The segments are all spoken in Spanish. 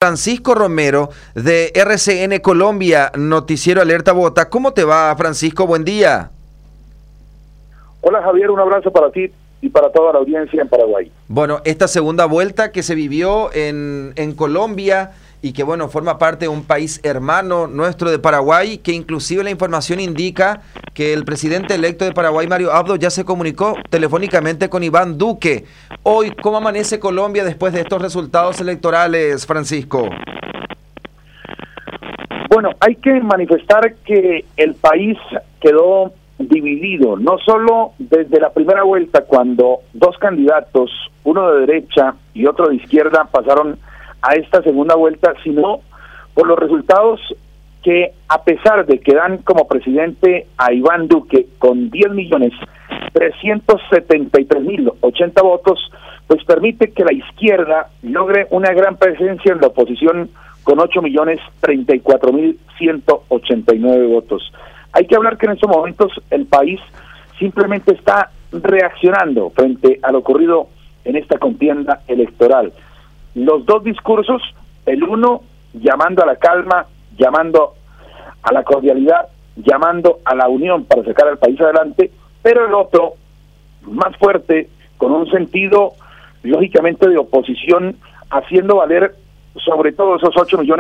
Francisco Romero de RCN Colombia, Noticiero Alerta Bogotá. ¿Cómo te va, Francisco? Buen día. Hola Javier, un abrazo para ti y para toda la audiencia en Paraguay. Bueno, esta segunda vuelta que se vivió en Colombia y que, bueno, forma parte de un país hermano nuestro de Paraguay, que inclusive la información indica que el presidente electo de Paraguay, Mario Abdo, ya se comunicó telefónicamente con Iván Duque. Hoy, ¿cómo amanece Colombia después de estos resultados electorales, Francisco? Bueno, hay que manifestar que el país quedó dividido, no solo desde la primera vuelta, cuando dos candidatos, uno de derecha y otro de izquierda, pasaron a esta segunda vuelta, sino por los resultados que, a pesar de que dan como presidente a Iván Duque con 10.373.080 votos, pues permite que la izquierda logre una gran presencia en la oposición con 8.034.189 votos. Hay que hablar que en estos momentos el país simplemente está reaccionando frente a lo ocurrido en esta contienda electoral. Los dos discursos, el uno llamando a la calma, llamando a la cordialidad, llamando a la unión para sacar al país adelante, pero el otro, más fuerte, con un sentido lógicamente de oposición, haciendo valer sobre todo esos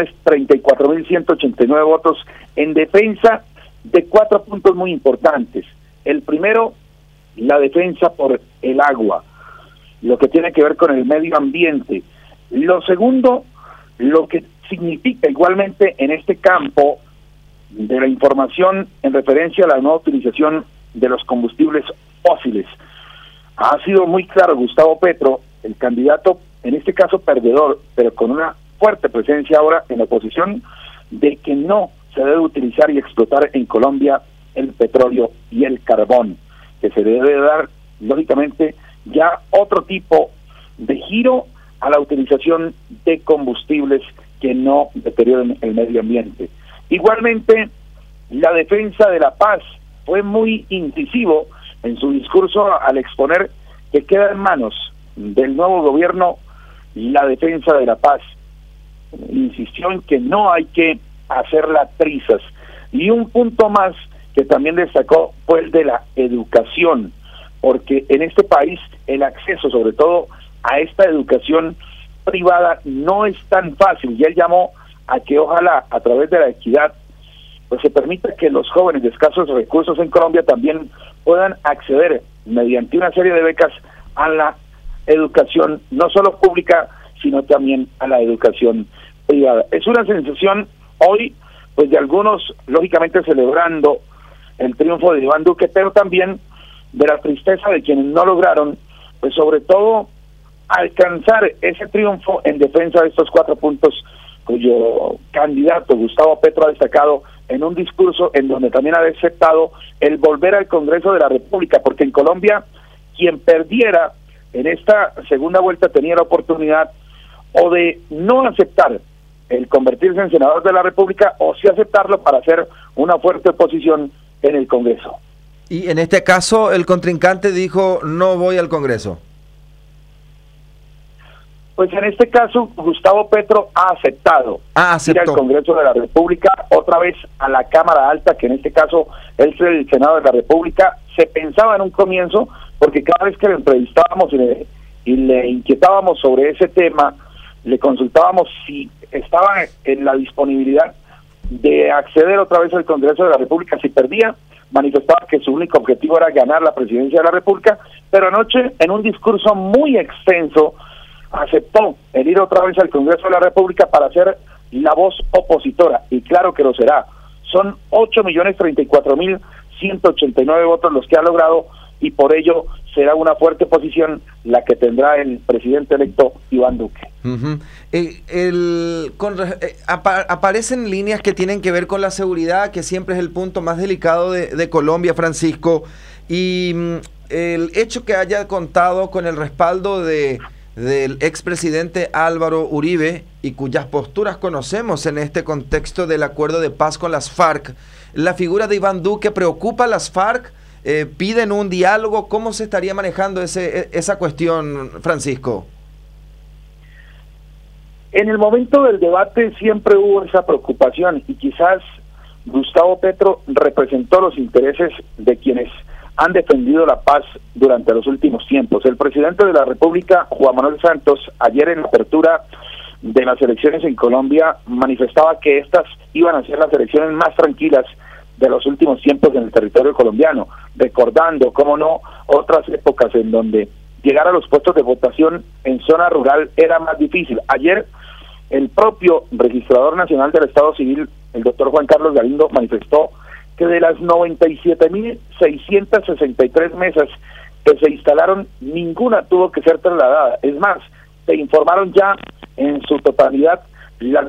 8.034.189 votos en defensa de 4 puntos muy importantes. El primero, la defensa por el agua, lo que tiene que ver con el medio ambiente. Lo segundo, lo que significa igualmente en este campo de la información en referencia a la nueva utilización de los combustibles fósiles. Ha sido muy claro Gustavo Petro, el candidato, en este caso perdedor, pero con una fuerte presencia ahora en la oposición, de que no se debe utilizar y explotar en Colombia el petróleo y el carbón, que se debe dar, lógicamente, ya otro tipo de giro a la utilización de combustibles que no deterioren el medio ambiente. Igualmente, la defensa de la paz fue muy incisivo en su discurso al exponer que queda en manos del nuevo gobierno la defensa de la paz. Insistió en que no hay que hacerla trizas. Y un punto más que también destacó fue el de la educación, porque en este país el acceso, sobre todo a esta educación privada, no es tan fácil, y él llamó a que ojalá a través de la equidad pues se permita que los jóvenes de escasos recursos en Colombia también puedan acceder mediante una serie de becas a la educación, no solo pública, sino también a la educación privada. Es una sensación hoy, pues de algunos, lógicamente celebrando el triunfo de Iván Duque, pero también de la tristeza de quienes no lograron, pues sobre todo, alcanzar ese triunfo en defensa de estos 4 puntos cuyo candidato Gustavo Petro ha destacado en un discurso en donde también ha aceptado el volver al Congreso de la República, porque en Colombia quien perdiera en esta segunda vuelta tenía la oportunidad o de no aceptar el convertirse en senador de la República, o sí aceptarlo para hacer una fuerte oposición en el Congreso. Y en este caso el contrincante dijo: no voy al Congreso. Pues en este caso Gustavo Petro ha aceptado ir al Congreso de la República, otra vez a la Cámara Alta, que en este caso es el Senado de la República. Se pensaba en un comienzo, porque cada vez que le entrevistábamos y le inquietábamos sobre ese tema, le consultábamos si estaba en la disponibilidad de acceder otra vez al Congreso de la República. Si perdía, manifestaba que su único objetivo era ganar la presidencia de la República, pero anoche, en un discurso muy extenso, aceptó el ir otra vez al Congreso de la República para ser la voz opositora, y claro que lo será. Son 8.034.189 votos los que ha logrado, y por ello será una fuerte posición la que tendrá el presidente electo Iván Duque. Aparecen líneas que tienen que ver con la seguridad, que siempre es el punto más delicado de Colombia, Francisco, y el hecho que haya contado con el respaldo del expresidente Álvaro Uribe, y cuyas posturas conocemos en este contexto del acuerdo de paz con las FARC. ¿La figura de Iván Duque preocupa a las FARC? ¿Piden un diálogo? ¿Cómo se estaría manejando esa cuestión, Francisco? En el momento del debate siempre hubo esa preocupación y quizás Gustavo Petro representó los intereses de quienes han defendido la paz durante los últimos tiempos. El presidente de la República, Juan Manuel Santos, ayer en la apertura de las elecciones en Colombia manifestaba que estas iban a ser las elecciones más tranquilas de los últimos tiempos en el territorio colombiano, recordando, cómo no, otras épocas en donde llegar a los puestos de votación en zona rural era más difícil. Ayer el propio registrador nacional del Estado Civil, el doctor Juan Carlos Galindo, manifestó que de las 97.663 mesas que se instalaron, ninguna tuvo que ser trasladada. Es más, se informaron ya en su totalidad las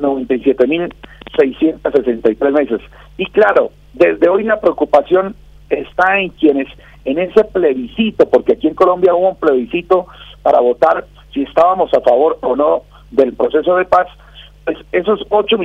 97.663 mesas. Y claro, desde hoy la preocupación está en quienes en ese plebiscito, porque aquí en Colombia hubo un plebiscito para votar si estábamos a favor o no del proceso de paz, pues esos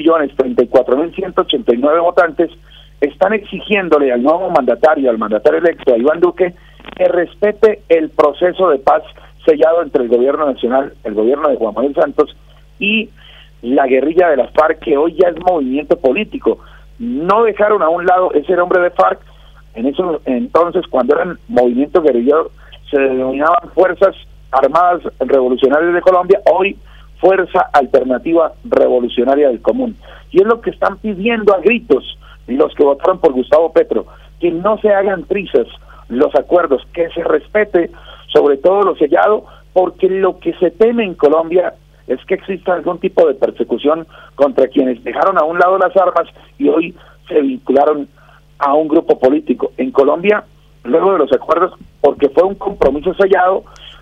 8.034.189 votantes están exigiéndole al nuevo mandatario, al mandatario electo, a Iván Duque, que respete el proceso de paz sellado entre el gobierno nacional, el gobierno de Juan Manuel Santos y la guerrilla de las FARC, que hoy ya es movimiento político. No dejaron a un lado ese nombre de FARC. En eso entonces, cuando eran movimiento guerrillero, se denominaban Fuerzas Armadas Revolucionarias de Colombia, hoy Fuerza Alternativa Revolucionaria del Común. Y es lo que están pidiendo a gritos los que votaron por Gustavo Petro, que no se hagan trizas los acuerdos, que se respete sobre todo lo sellado, porque lo que se teme en Colombia es que exista algún tipo de persecución contra quienes dejaron a un lado las armas y hoy se vincularon a un grupo político. En Colombia, luego de los acuerdos, porque fue un compromiso sellado,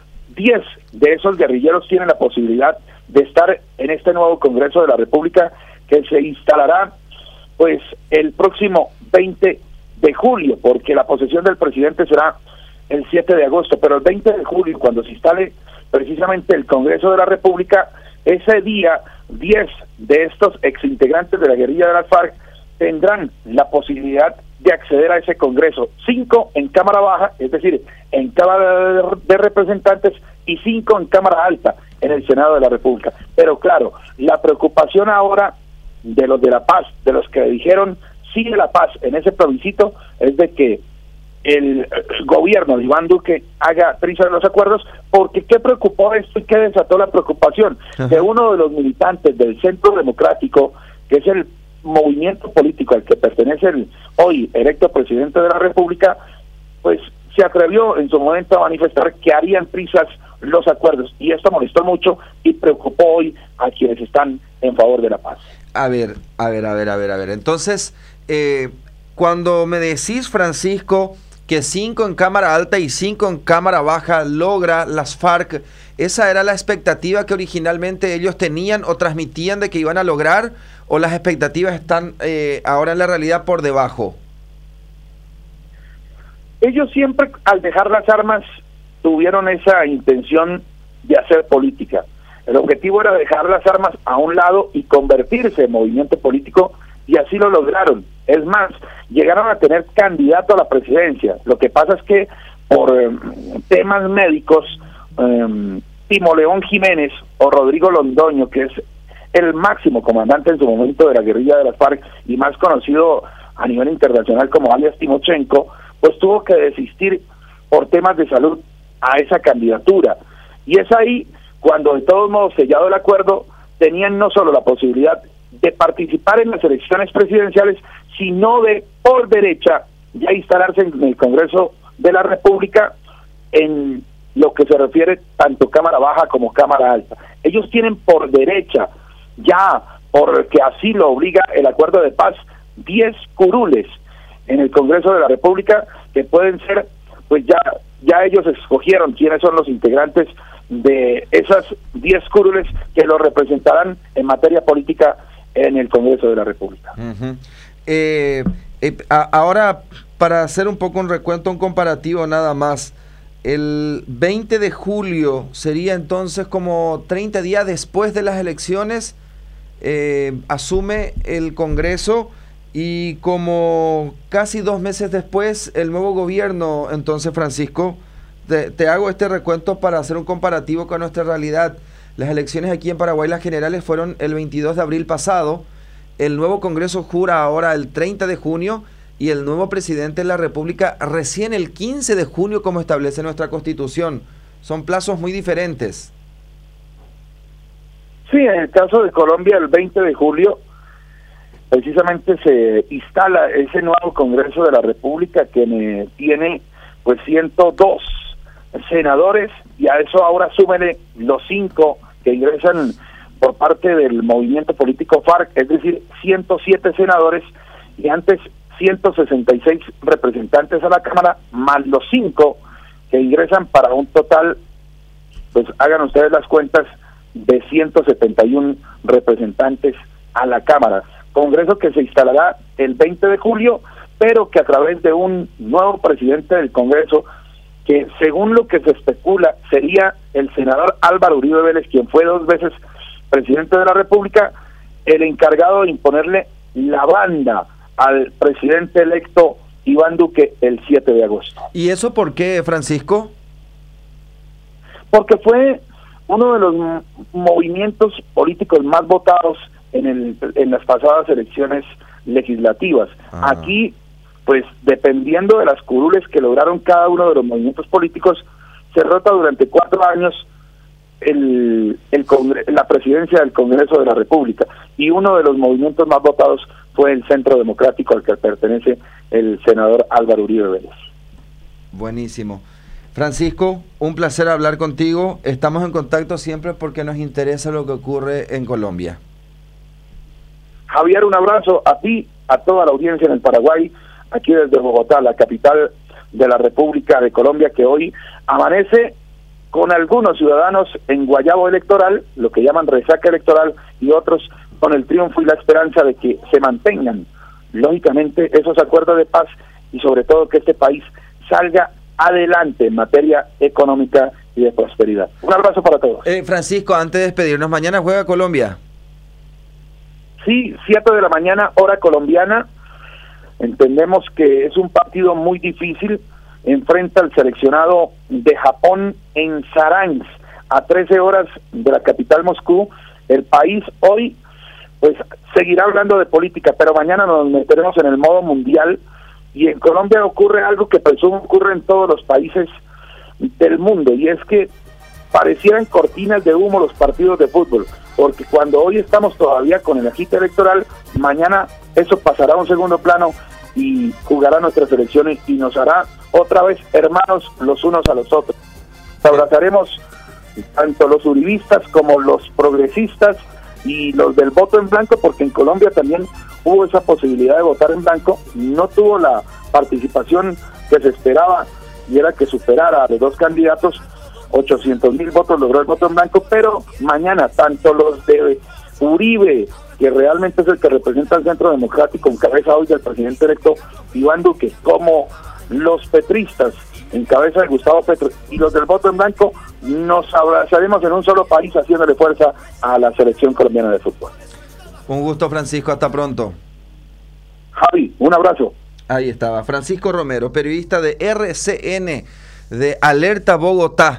10 de esos guerrilleros tienen la posibilidad de estar en este nuevo Congreso de la República, que se instalará pues el próximo 20 de julio, porque la posesión del presidente será el 7 de agosto, pero el 20 de julio, cuando se instale precisamente el Congreso de la República, ese día 10 de estos exintegrantes de la guerrilla de las FARC tendrán la posibilidad de acceder a ese Congreso, 5 en Cámara Baja, es decir, en Cámara de Representantes, y 5 en Cámara Alta, en el Senado de la República. Pero claro, la preocupación ahora de los de la paz, de los que dijeron sí de la paz en ese plebiscito, es de que el gobierno de Iván Duque haga trizas los acuerdos, porque ¿qué preocupó esto y qué desató la preocupación? Que uno de los militantes del Centro Democrático, que es el movimiento político al que pertenece el hoy electo presidente de la República, pues se atrevió en su momento a manifestar que harían trizas los acuerdos, y esto molestó mucho y preocupó hoy a quienes están en favor de la paz. A ver. Entonces, cuando me decís, Francisco, que 5 en Cámara Alta y 5 en Cámara Baja logra las FARC, ¿esa era la expectativa que originalmente ellos tenían o transmitían de que iban a lograr, o las expectativas están ahora en la realidad por debajo? Ellos siempre, al dejar las armas, tuvieron esa intención de hacer política. El objetivo era dejar las armas a un lado y convertirse en movimiento político, y así lo lograron. Es más, llegaron a tener candidato a la presidencia. Lo que pasa es que por temas médicos, Timo León Jiménez o Rodrigo Londoño, que es el máximo comandante en su momento de la guerrilla de las FARC y más conocido a nivel internacional como alias Timochenko, pues tuvo que desistir por temas de salud a esa candidatura. Y es ahí cuando, de todos modos, sellado el acuerdo, tenían no solo la posibilidad de participar en las elecciones presidenciales, sino de, por derecha, ya instalarse en el Congreso de la República en lo que se refiere tanto Cámara Baja como Cámara Alta. Ellos tienen por derecha, ya porque así lo obliga el acuerdo de paz, 10 curules en el Congreso de la República, que pueden ser, pues ya ellos escogieron quiénes son los integrantes de esas 10 curules que lo representarán en materia política en el Congreso de la República. Ahora, para hacer un poco un recuento, un comparativo nada más, el 20 de julio sería entonces como 30 días después de las elecciones, asume el Congreso, y como casi 2 meses después el nuevo gobierno. Entonces, Francisco, te hago este recuento para hacer un comparativo con nuestra realidad. Las elecciones aquí en Paraguay, las generales, fueron el 22 de abril pasado. El nuevo Congreso jura ahora el 30 de junio y el nuevo presidente de la República recién el 15 de junio, como establece nuestra Constitución. Son plazos muy diferentes. Sí, en el caso de Colombia, el 20 de julio, precisamente se instala ese nuevo Congreso de la República que tiene pues 102 senadores, y a eso ahora súmele los 5 que ingresan por parte del movimiento político FARC, es decir, 107 senadores, y antes 166 representantes a la Cámara, más los 5 que ingresan, para un total, pues hagan ustedes las cuentas, de 171 representantes a la Cámara. Congreso que se instalará el 20 de julio, pero que a través de un nuevo presidente del Congreso, que según lo que se especula sería el senador Álvaro Uribe Vélez, quien fue 2 veces presidente de la República, el encargado de imponerle la banda al presidente electo Iván Duque el 7 de agosto. ¿Y eso por qué, Francisco? Porque fue uno de los movimientos políticos más votados en las pasadas elecciones legislativas. Aquí, pues dependiendo de las curules que lograron cada uno de los movimientos políticos, se rota durante 4 años la presidencia del Congreso de la República, y uno de los movimientos más votados fue el Centro Democrático, al que pertenece el senador Álvaro Uribe Vélez. Buenísimo. Francisco, un placer hablar contigo. Estamos en contacto siempre porque nos interesa lo que ocurre en Colombia. Javier, un abrazo a ti, a toda la audiencia en el Paraguay, aquí desde Bogotá, la capital de la República de Colombia, que hoy amanece con algunos ciudadanos en guayabo electoral, lo que llaman resaca electoral, y otros con el triunfo y la esperanza de que se mantengan, lógicamente, esos acuerdos de paz, y sobre todo que este país salga adelante en materia económica y de prosperidad. Un abrazo para todos. Francisco, antes de despedirnos, mañana juega Colombia. Sí, 7 de la mañana, hora colombiana. Entendemos que es un partido muy difícil. Enfrenta al seleccionado de Japón en Saransk, a 13 horas de la capital Moscú. El país hoy pues seguirá hablando de política, pero mañana nos meteremos en el modo mundial. Y en Colombia ocurre algo que presumo ocurre en todos los países del mundo, y es que parecieran cortinas de humo los partidos de fútbol, porque cuando hoy estamos todavía con el agite electoral, mañana eso pasará a un segundo plano y jugará nuestras elecciones y nos hará otra vez hermanos los unos a los otros. Nos abrazaremos tanto los uribistas como los progresistas y los del voto en blanco, porque en Colombia también hubo esa posibilidad de votar en blanco. No tuvo la participación que se esperaba, y era que superara a los 2 candidatos. 800,000 votos logró el voto en blanco, pero mañana tanto los de Uribe, que realmente es el que representa al Centro Democrático en cabeza hoy del presidente electo Iván Duque, como los petristas en cabeza de Gustavo Petro, y los del voto en blanco, nos abrazaremos en un solo país haciéndole fuerza a la selección colombiana de fútbol. Un gusto, Francisco, hasta pronto. Javi, un abrazo. Ahí estaba Francisco Romero, periodista de RCN, de Alerta Bogotá.